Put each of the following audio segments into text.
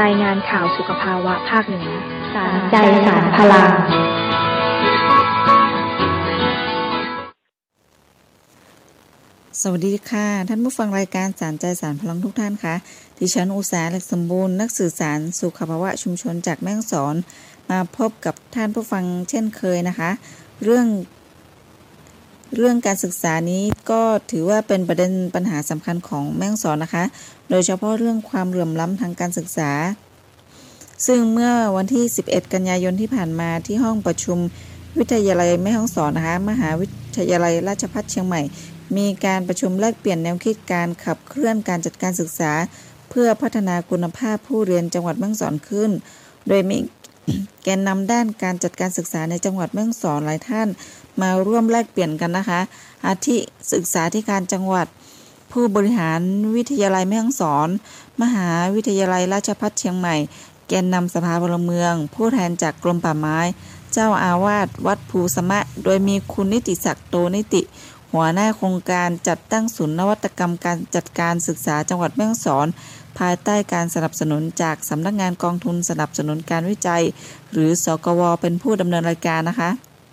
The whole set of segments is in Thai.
ายงานข่าวสุขภาวะภาคเหนือสารใจสารพลังสวัสดีค่ะท่านผู้ฟังรายการสารใจสารพลังทุกท่านค่ะดิฉันอุษาเหล็กสมบูรณ์นักสื่อสารสุขภาวะชุมชนจากแม่ฮ่องสอนมาพบกับท่านผู้ฟังเช่นเคยนะคะเรื่องการศึกษานี้ก็ถือว่าเป็นประเด็นปัญหาสำคัญของแม่ฮ่องสอนนะคะโดยเฉพาะเรื่องความเหลื่อมล้ำทางการศึกษาซึ่งเมื่อวันที่11กันยายนที่ผ่านมาที่ห้องประชุมวิทยาลัยแม่ฮ่องสอนนะคะมหาวิทยาลัยราชภัฏเชียงใหม่มีการประชุมแลกเปลี่ยนแนวคิดการขับเคลื่อนการจัดการศึกษาเพื่อพัฒนาคุณภาพผู้เรียนจังหวัดแม่ฮ่องสอนขึ้นโดยมีแกนนำด้านการจัดการศึกษาในจังหวัดแม่ฮ่องสอนหลายท่านมาร่วมแลกเปลี่ยนกันนะคะอาทิศึกษาธิการจังหวัดผู้บริหารวิทยาลัยแม่ฮ่องสอนมหาวิทยาลัยราชภัฏเชียงใหม่แกนนำสภาพลเมืองผู้แทนจากกรมป่าไม้เจ้าอาวาสวัดภูสมะโดยมีคุณนิติศักดิ์โตนิติหัวหน้าโครงการจัดตั้งศูนย์นวัตกรรมการจัดการศึกษาจังหวัดแม่ฮ่องสอนภายใต้การสนับสนุนจากสำนักงานกองทุนสนับสนุนการวิจัยหรือสกว.เป็นผู้ดำเนินรายการนะคะ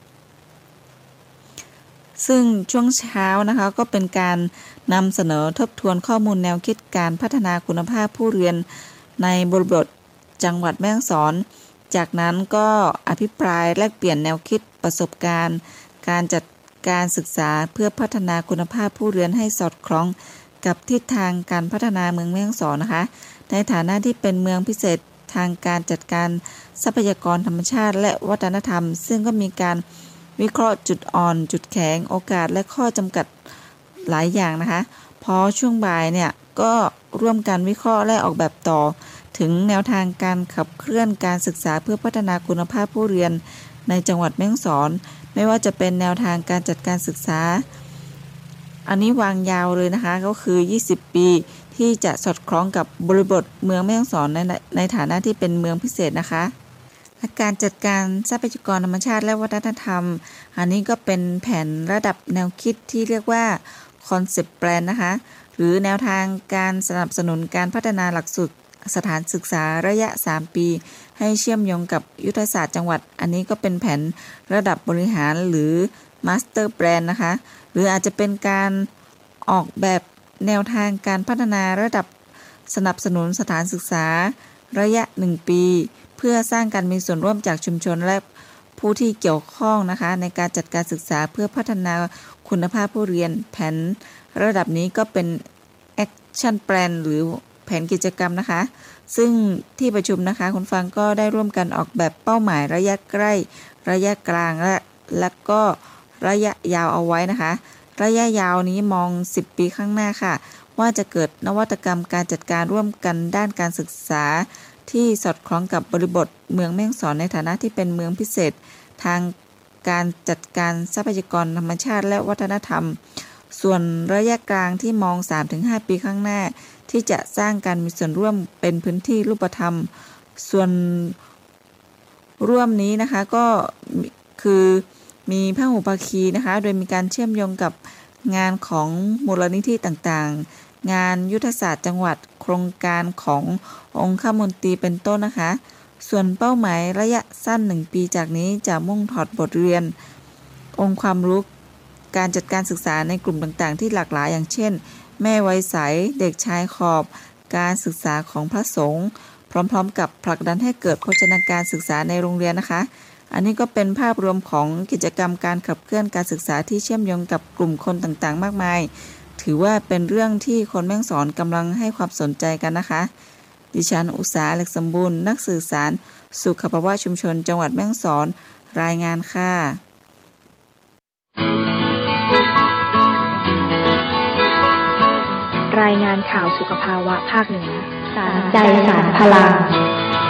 ซึ่งช่วงเช้านะคะก็เป็นการนำเสนอทบทวนข้อมูลแนวคิดการพัฒนาคุณภาพผู้เรียนในบริบทจังหวัดแม่ฮ่องสอนจากนั้นก็อภิปรายแลกเปลี่ยนแนวคิดประสบการณ์การจัดการศึกษาเพื่อพัฒนาคุณภาพผู้เรียนให้สอดคล้องกับทิศทางการพัฒนาเมืองแม่ฮ่องสอนนะคะในฐานะที่เป็นเมืองพิเศษทางการจัดการทรัพยากรธรรมชาติและวัฒนธรรมซึ่งก็มีการวิเคราะห์จุดอ่อนจุดแข็งโอกาสและข้อจำกัดหลายอย่างนะคะพอช่วงบ่ายเนี่ยก็ร่วมกันวิเคราะห์และออกแบบต่อถึงแนวทางการขับเคลื่อนการศึกษาเพื่อพัฒนาคุณภาพผู้เรียนในจังหวัดแม่ฮ่องสอนไม่ว่าจะเป็นแนวทางการจัดการศึกษาอันนี้วางยาวเลยนะคะก็คือ20ปีที่จะสอดคล้องกับบริบทเมืองแม่ฮ่องสอนในฐานะที่เป็นเมืองพิเศษนะคะและการจัดการทรัพยากรธรรมชาติและวัฒนธรรมอันนี้ก็เป็นแผนระดับแนวคิดที่เรียกว่า Concept Plan นะคะหรือแนวทางการสนับสนุนการพัฒนาหลักสูตรสถานศึกษาระยะ3ปีให้เชื่อมโยงกับยุทธศาสตร์จังหวัดอันนี้ก็เป็นแผนระดับบริหารหรือ Master Plan นะคะหรืออาจจะเป็นการออกแบบแนวทางการพัฒนาระดับสนับสนุนสถานศึกษาระยะ1ปีเพื่อสร้างการมีส่วนร่วมจากชุมชนและผู้ที่เกี่ยวข้องนะคะในการจัดการศึกษาเพื่อพัฒนาคุณภาพผู้เรียนแผนระดับนี้ก็เป็น Action Plan หรือแผนกิจกรรมนะคะซึ่งที่ประชุมนะคะคุณฟังก็ได้ร่วมกันออกแบบเป้าหมายระยะใกล้ระยะกลางและก็ระยะยาวเอาไว้นะคะระยะยาวนี้มอง10ปีข้างหน้าค่ะว่าจะเกิดนวัตกรรมการจัดการร่วมกันด้านการศึกษาที่สอดคล้องกับบริบทเมืองแม่ฮ่องสอนในฐานะที่เป็นเมืองพิเศษทางการจัดการทรัพยากรธรรมชาติและวัฒนธรรมส่วนระยะกลางที่มอง 3-5 ปีข้างหน้าที่จะสร้างการมีส่วนร่วมเป็นพื้นที่รูปธรรมส่วนร่วมนี้นะคะก็คือมีพหุภาคีนะคะโดยมีการเชื่อมโยงกับงานของมูลนิธิต่างๆงานยุทธศาสตร์จังหวัดโครงการขององคมนตรีเป็นต้นนะคะส่วนเป้าหมายระยะสั้น1ปีจากนี้จะมุ่งถอดบทเรียนองค์ความรู้การจัดการศึกษาในกลุ่มต่างๆที่หลากหลายอย่างเช่นแม่ไวยใสเด็กชายขอบการศึกษาของพระสงฆ์พร้อมๆกับผลักดันให้เกิดโภชนาการศึกษาในโรงเรียนนะคะอันนี้ก็เป็นภาพรวมของกิจกรรมการขับเคลื่อนการศึกษาที่เชื่อมโยงกับกลุ่มคนต่างๆมากมายถือว่าเป็นเรื่องที่คนแม่ฮ่องสอนกำลังให้ความสนใจกันนะคะดิฉันอุษาเหล็กสมบูรณ์นักสื่อสารสุขภาวะชุมชนจังหวัดแม่ฮ่องสอนรายงานค่ะรายงานข่าวสุขภาวะภาคเหนือสารใจสารพลัง